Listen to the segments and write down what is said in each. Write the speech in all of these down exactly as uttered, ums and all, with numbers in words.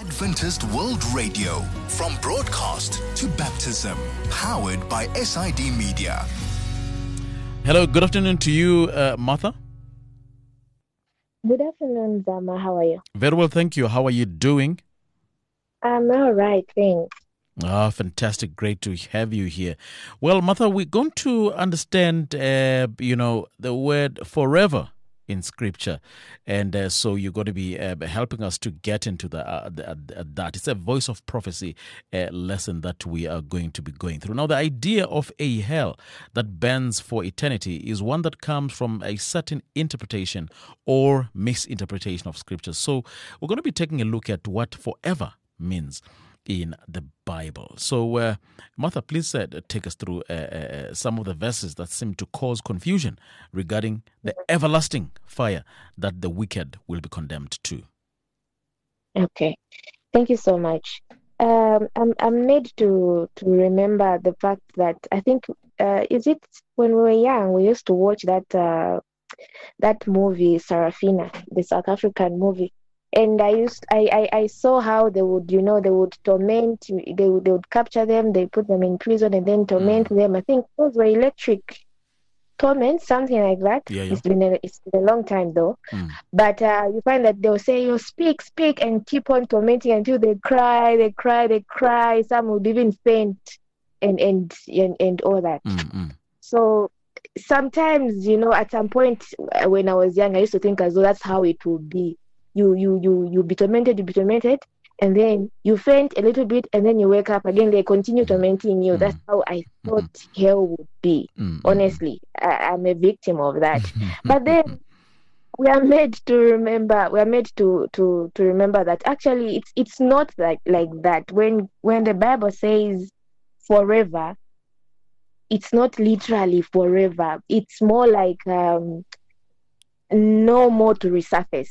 Adventist World Radio, from broadcast to baptism, powered by S I D Media. Hello, good afternoon to you, uh, Martha. Good afternoon, Zama. How are you? Very well, thank you. How are you doing? I'm all right, thanks. Ah, fantastic. Great to have you here. Well, Martha, we're going to understand, uh, you know, the word forever in Scripture. And uh, so you're going to be uh, helping us to get into the, uh, the, uh, that. It's a voice of prophecy uh, lesson that we are going to be going through. Now, the idea of a hell that burns for eternity is one that comes from a certain interpretation or misinterpretation of Scripture. So we're going to be taking a look at what forever means in the Bible. So, uh, Martha, please uh, take us through uh, uh, some of the verses that seem to cause confusion regarding the everlasting fire that the wicked will be condemned to. Okay, thank you so much. Um, I'm I'm made to to remember the fact that I think uh, is it when we were young we used to watch that uh, that movie Sarafina, the South African movie. And I used, I, I, I saw how they would, you know, they would torment, they would, they would capture them, they put them in prison and then torment mm. them. I think those were electric torments, something like that. Yeah, yeah. It's been a, it's been a long time though. Mm. But uh, you find that they'll say, you speak, speak, and keep on tormenting until they cry, they cry, they cry. Some would even faint and and and, and all that. Mm-hmm. So sometimes, you know, at some point when I was young, I used to think as though that's how it would be. You you you you be tormented, you be tormented, and then you faint a little bit, and then you wake up again. They continue tormenting you. Mm. That's how I thought mm. hell would be. Mm. Honestly, I, I'm a victim of that. But then we are made to remember. We are made to to to remember that actually it's it's not like like that. When when the Bible says forever, it's not literally forever. It's more like um, no more to resurface.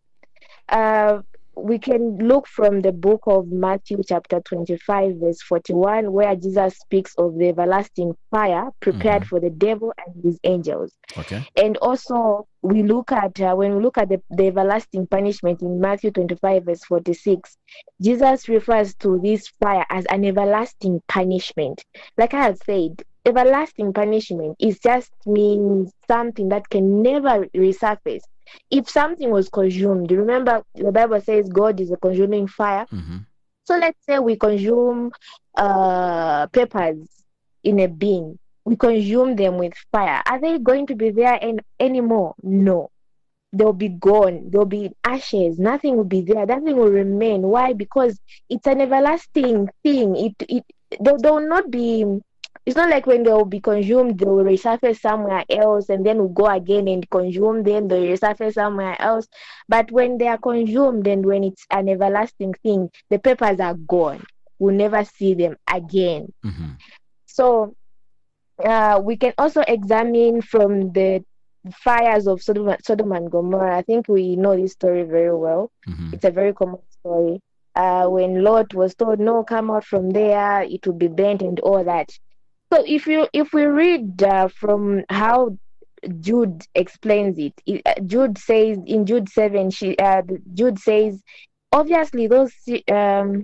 Uh, we can look from the book of Matthew chapter twenty-five verse forty-one, where Jesus speaks of the everlasting fire prepared mm-hmm. for the devil and his angels. Okay. And also we look at uh, when we look at the, the everlasting punishment in Matthew twenty-five verse forty-six, Jesus refers to this fire as an everlasting punishment. Like I have said, everlasting punishment is just means something that can never resurface. If something was consumed, remember the Bible says God is a consuming fire. Mm-hmm. So let's say we consume uh, peppers in a bin. We consume them with fire. Are they going to be there any, anymore? No. They'll be gone. They'll be ashes. Nothing will be there. Nothing will remain. Why? Because it's an everlasting thing. It it they, they will not be. It's not like when they will be consumed, they will resurface somewhere else and then we'll go again and consume them, they'll resurface somewhere else. But when they are consumed and when it's an everlasting thing, the peppers are gone. We'll never see them again. Mm-hmm. So uh, we can also examine from the fires of Sodom, Sodom and Gomorrah. I think we know this story very well. Mm-hmm. It's a very common story. Uh, when Lot was told, no, come out from there, it will be burnt and all that. So if you if we read uh, from how Jude explains it, it uh, Jude says in Jude seven, she uh, Jude says, obviously those um,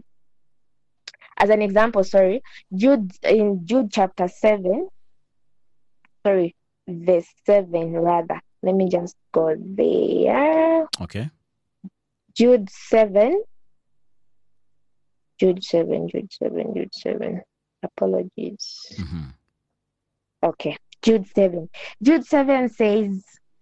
as an example, sorry, Jude in Jude chapter seven, sorry, verse seven rather. Let me just go there. Okay. Jude seven, Jude seven, Jude seven, Jude seven. Apologies. Mm-hmm. Okay, Jude seven. Jude seven says,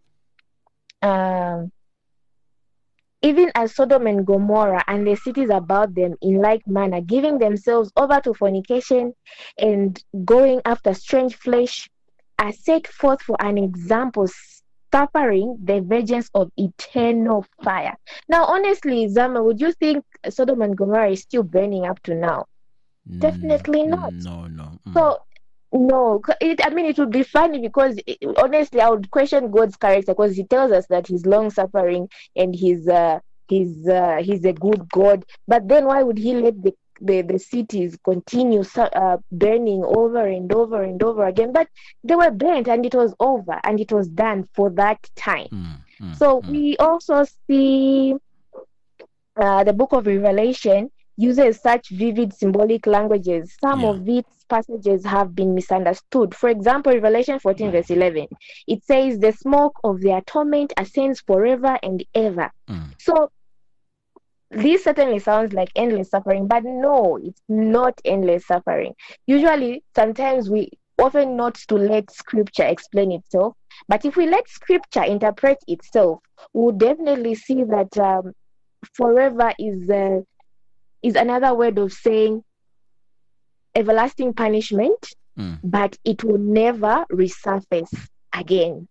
um, even as Sodom and Gomorrah and the cities about them in like manner, giving themselves over to fornication and going after strange flesh, are set forth for an example, suffering the vengeance of eternal fire. Now, honestly, Zama, would you think Sodom and Gomorrah is still burning up to now? Definitely not. No, no. Mm. So, no. It, I mean, it would be funny because, it, honestly, I would question God's character because He tells us that He's long suffering and He's uh, He's uh, He's a good God. But then, why would He let the the, the cities continue uh, burning over and over and over again? But they were burnt and it was over and it was done for that time. Mm, mm, so mm. we also see uh, the book of Revelation uses such vivid symbolic languages. Some Yeah. of its passages have been misunderstood. For example, Revelation fourteen, verse eleven, it says, "The smoke of their torment ascends forever and ever." Mm. So this certainly sounds like endless suffering, but no, it's not endless suffering. Usually, sometimes we often not to let scripture explain itself, but if we let scripture interpret itself, we'll definitely see that um, forever is uh, is another word of saying everlasting punishment, Mm. but it will never resurface again.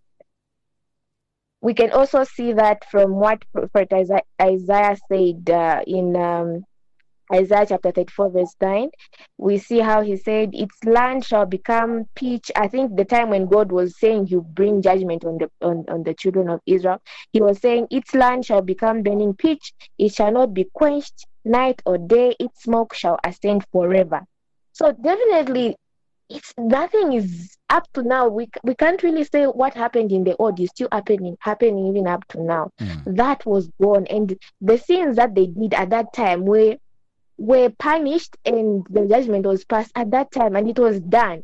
We can also see that from what Prophet Isaiah, Isaiah said uh, in um, Isaiah chapter thirty-four, verse nine. We see how he said, "Its land shall become pitch." I think the time when God was saying you bring judgment on the on, on the children of Israel, he was saying, "Its land shall become burning pitch, it shall not be quenched night or day, its smoke shall ascend forever." So definitely, it's nothing is up to now. We we can't really say what happened in the old is still happening, happening even up to now. Mm. That was gone, and the sins that they did at that time were were punished, and the judgment was passed at that time, and it was done.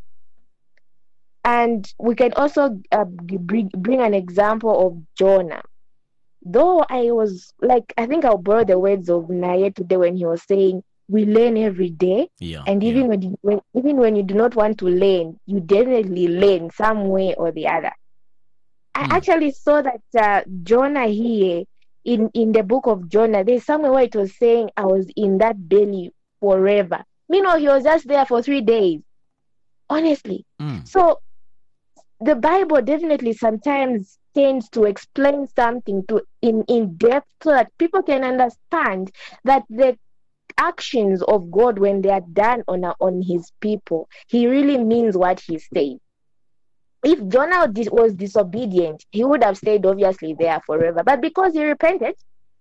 And we can also uh, bring bring an example of Jonah. Though I was like, I think I'll borrow the words of Naye today when he was saying, "We learn every day." Yeah. And even yeah. when, you, when even when you do not want to learn, you definitely learn some way or the other. I Hmm. actually saw that uh, Jonah here in, in the book of Jonah, there's somewhere where it was saying, "I was in that belly forever." Meanwhile, he was just there for three days. Honestly. Mm. So the Bible definitely sometimes tends to explain something to in, in depth so that people can understand that the actions of God, when they are done on a, on his people, he really means what he says. If Jonah dis- was disobedient, he would have stayed obviously there forever. But because he repented,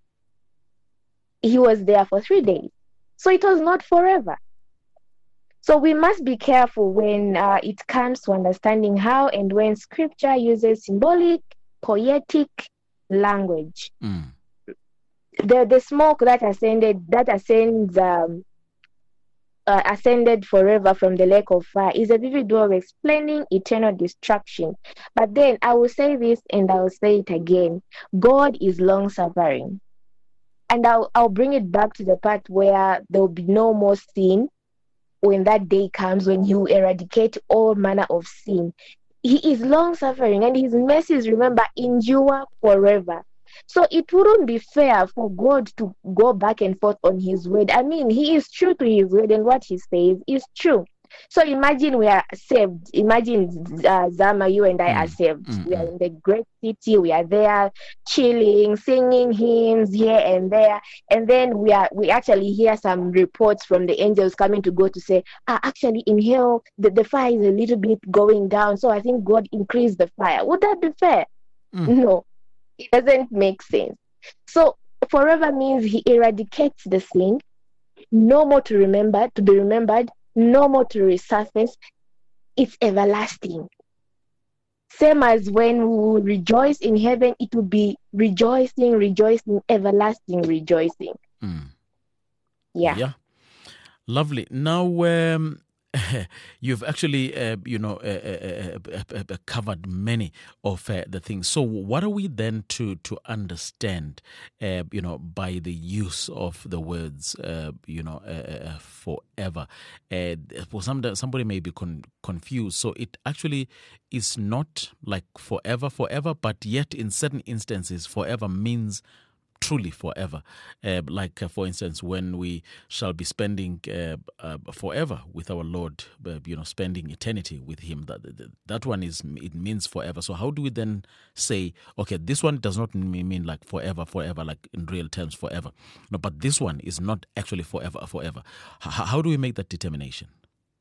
he was there for three days. So it was not forever. So we must be careful when uh, it comes to understanding how and when scripture uses symbolic, poetic language. Mm. The the smoke that ascended, that ascends um, uh, ascended forever from the lake of fire is a vivid way of explaining eternal destruction. But then I will say this and I will say it again: God is long suffering, and I'll I'll bring it back to the part where there will be no more sin. When that day comes, when he will eradicate all manner of sin, he is long suffering, and his mercies, remember, endure forever. So it wouldn't be fair for God to go back and forth on his word. I mean, he is true to his word, and what he says is true. So imagine we are saved. Imagine uh, Zama, you and I Mm, are saved. mm, We are mm. in the great city. We are there chilling, singing hymns here and there. And then we are we actually hear some reports from the angels coming to God to say, ah, actually in hell, the, the fire is a little bit going down. So I think God increased the fire. Would that be fair? Mm. No, it doesn't make sense. So forever means he eradicates the sin, no more to remember, to be remembered, no more to resurface. It's everlasting. Same as when we will rejoice in heaven, it will be rejoicing, rejoicing, everlasting rejoicing. Mm. Yeah. Yeah. Lovely. Now, um, you've actually, uh, you know, uh, uh, uh, uh, uh, covered many of uh, the things. So, what are we then to to understand, uh, you know, by the use of the words, uh, you know, uh, uh, forever? Uh, for some, somebody may be con- confused. So, it actually is not like forever, forever, but yet in certain instances, forever means truly forever. Uh, like, uh, for instance, when we shall be spending uh, uh, forever with our Lord, uh, you know, spending eternity with Him, that, that that one is, it means forever. So how do we then say, okay, this one does not mean like forever, forever, like in real terms, forever. No, but this one is not actually forever, forever. H- how do we make that determination?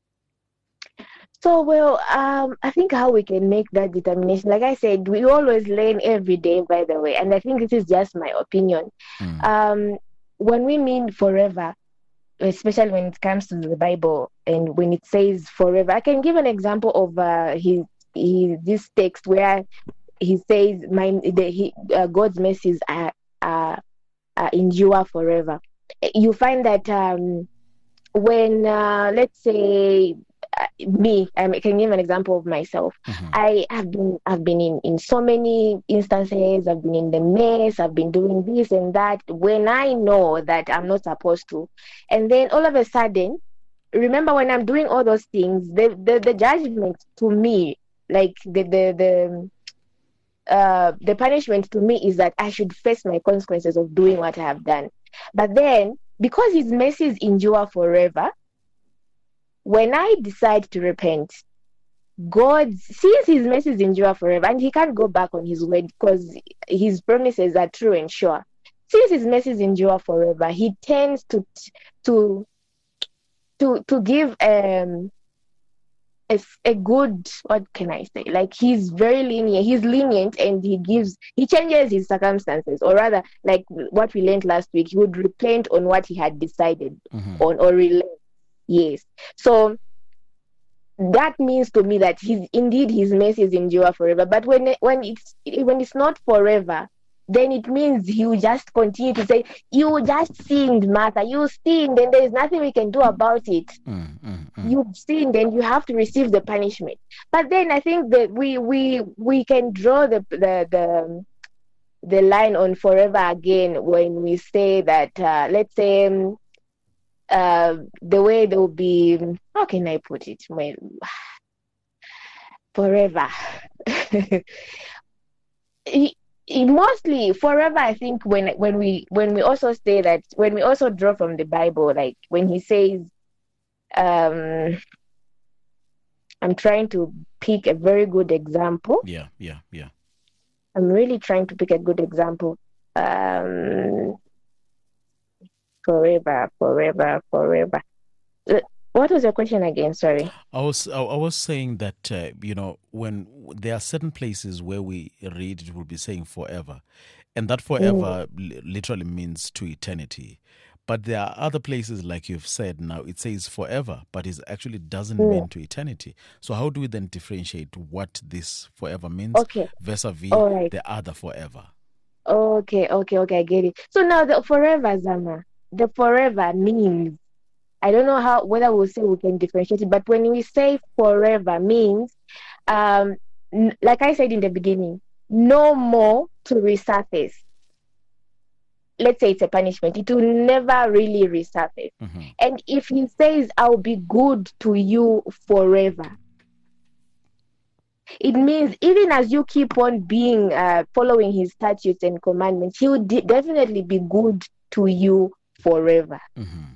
So, well, um, I think how we can make that determination, like I said, we always learn every day, by the way, and I think this is just my opinion. Mm. Um, when we mean forever, especially when it comes to the Bible, and when it says forever, I can give an example of uh, his, his this text where he says, "My the, he, uh, God's mercies are, are uh, endure forever. You find that um, when, uh, let's say, uh, me, I can give an example of myself. Mm-hmm. I have been, I've been in, in so many instances. I've been in the mess. I've been doing this and that when I know that I'm not supposed to, and then all of a sudden, remember when I'm doing all those things, the the, the judgment to me, like the the the uh the punishment to me is that I should face my consequences of doing what I have done. But then, because his mercies endure forever, when I decide to repent, God sees his mercies endure forever, and he can't go back on his word because his promises are true and sure. Since his mercies endure forever, he tends to to to to give um a, a good, what can I say? Like, he's very lenient. He's lenient, and he gives he changes his circumstances, or rather, like what we learned last week, he would repent on what he had decided Mm-hmm. on or relent. Yes. So that means to me that his indeed his mercies endure forever. But when when it's when it's not forever, then it means he will just continue to say, "You just sinned, Martha. You sinned, and there is nothing we can do about it. Mm-hmm. You've sinned, and you have to receive the punishment." But then I think that we we we can draw the the the, the line on forever again when we say that, uh, let's say, um, uh, the way there will be, how can I put it? Well, forever. It- it mostly forever, I think, when when we when we also say that, when we also draw from the Bible, like when he says, um I'm trying to pick a very good example. Yeah, yeah, yeah. I'm really trying to pick a good example. Um, forever, forever, forever. Uh, What was your question again? Sorry. I was I I was saying that uh, you know, when there are certain places where we read it will be saying forever, and that forever li- literally means to eternity. But there are other places, like you've said now, it says forever, but it actually doesn't Mm. mean to eternity. So how do we then differentiate what this forever means Okay. vis-a-vis All right. the other forever? Okay. Okay. Okay. I get it. So now the forever, Zama, the forever means, I don't know how whether we'll say we can differentiate it, but when we say forever means, um, n- like I said in the beginning, no more to resurface. Let's say it's a punishment, it will never really resurface. Mm-hmm. And if he says, "I'll be good to you forever," it means even as you keep on being uh, following his statutes and commandments, he will de- definitely be good to you forever. Mm-hmm.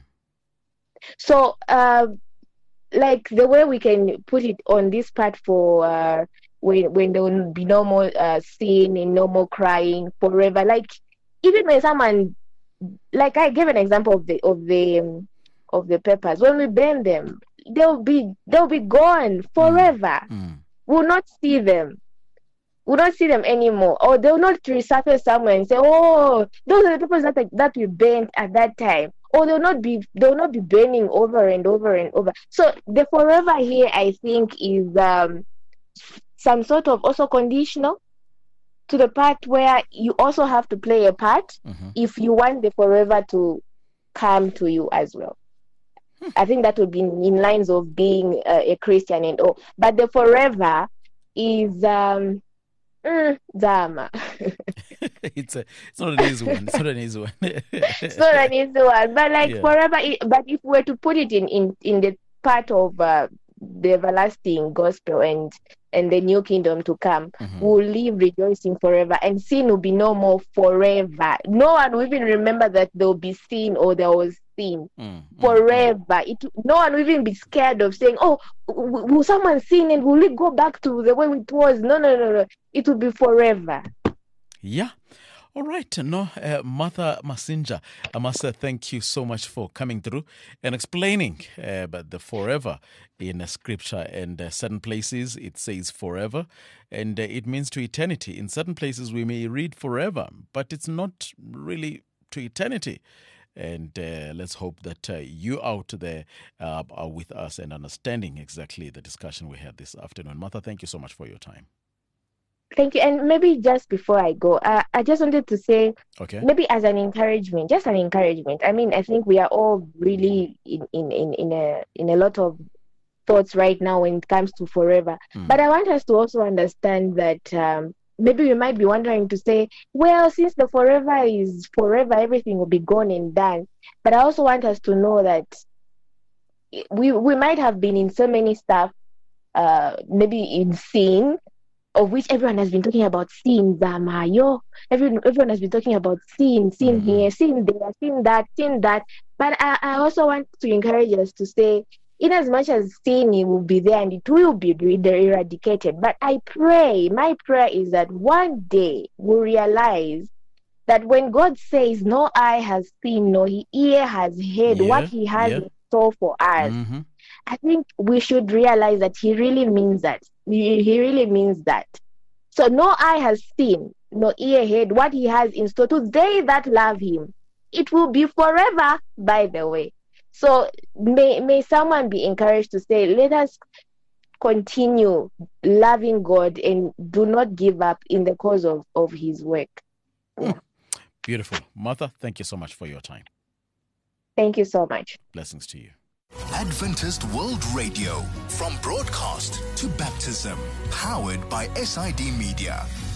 So, uh, like the way we can put it on this part for uh, when when there will be no more uh, sin and no more crying forever. Like, even when someone, like I gave an example of the of the um, of the peppers, when we burn them, they'll be they'll be gone forever. Mm. We'll not see them. We'll not see them anymore, or they'll not resurface somewhere and say, "Oh, those are the peppers that that we burnt at that time." Or they'll not be they'll not be burning over and over and over. So the forever here, I think, is um, some sort of also conditional to the part where you also have to play a part Mm-hmm. if you want the forever to come to you as well. I think that would be in lines of being uh, a Christian and all. But the forever is um mm, Zama. it's a it's not an easy one. It's not an easy one. It's not an easy one. But like Yeah. forever i- but if we were to put it in, in, in the part of uh, the everlasting gospel and and the new kingdom to come, Mhm. we'll live rejoicing forever, and sin will be no more forever. No one will even remember that there will be sin or there was sin. Mm, mm, mm. Forever. It no one will even be scared of saying, "Oh, w- will someone sin and will it go back to the way it was?" No, no, no, no. It will be forever. Yeah. All right. No, uh, Martha Masinja, I must say thank you so much for coming through and explaining uh, about the forever in uh, scripture. And uh, certain places it says forever, and uh, it means to eternity. In certain places we may read forever, but it's not really to eternity. And uh, let's hope that uh, you out there uh, are with us and understanding exactly the discussion we had this afternoon. Martha, thank you so much for your time. Thank you. And maybe just before I go, uh, I just wanted to say, Okay. maybe as an encouragement, just an encouragement. I mean, I think we are all really in, in, in, in a in a lot of thoughts right now when it comes to forever. Mm. But I want us to also understand that um, maybe we might be wondering to say, well, since the forever is forever, everything will be gone and done. But I also want us to know that we we might have been in so many stuff, uh, maybe in sin, of which everyone has been talking about sin, Zamayo. Everyone, everyone has been talking about sin, sin Mhm. here, sin there, sin that, sin that. But I, I also want to encourage us to say, in as much as sin will be there and it will be eradicated, but I pray, my prayer is that one day we'll realize that when God says, no eye has seen, no ear has heard Yeah, what he has yeah. in store for us, Mm-hmm. I think we should realize that he really means that. He, he really means that. So no eye has seen, no ear heard what he has in store to they that love him. It will be forever, by the way. So may, may someone be encouraged to say, let us continue loving God and do not give up in the cause of, of his work. Yeah. Beautiful. Martha, thank you so much for your time. Thank you so much. Blessings to you. Adventist World Radio, from broadcast to baptism, powered by S I D Media.